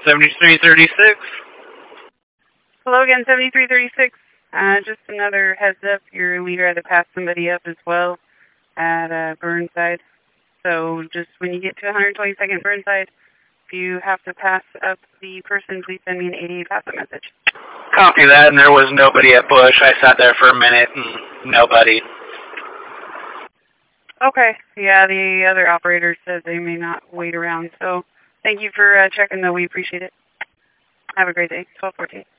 7336. Hello again, 7336. Just another heads up, your leader had to pass somebody up as well at Burnside. So just when you get to 122nd Burnside, if you have to pass up the person, please send me an 88 pass-up message. Copy that, and there was nobody at Bush. I sat there for a minute and nobody. Okay. Yeah, the other operator said they may not wait around. So thank you for checking, though. We appreciate it. Have a great day. 1214.